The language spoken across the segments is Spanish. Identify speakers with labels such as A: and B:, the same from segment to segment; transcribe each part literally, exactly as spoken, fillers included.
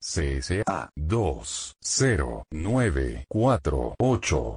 A: C S A dos cero nueve cuatro ocho.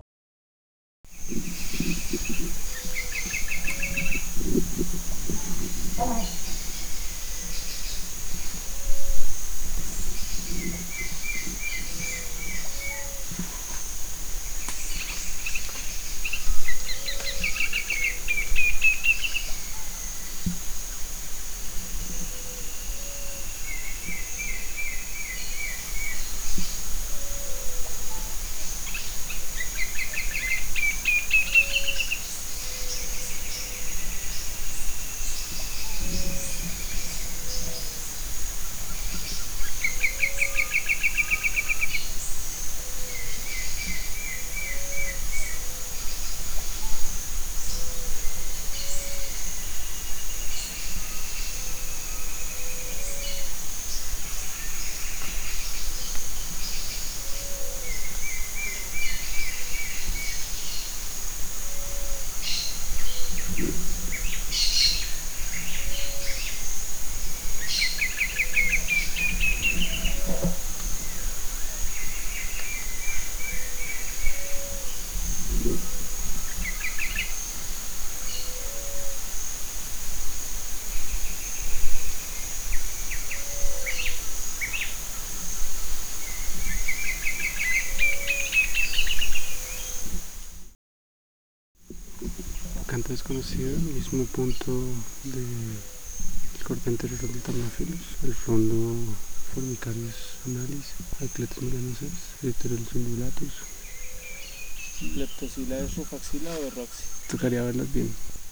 B: Canto desconocido, mismo punto del corte anterior del Ternophyllus, el fondo Formicarius analis, Alcletus melanosus, Euterolus undulatus.
C: Leptosila es rufaxila o roxy.
B: Tocaría verlas bien.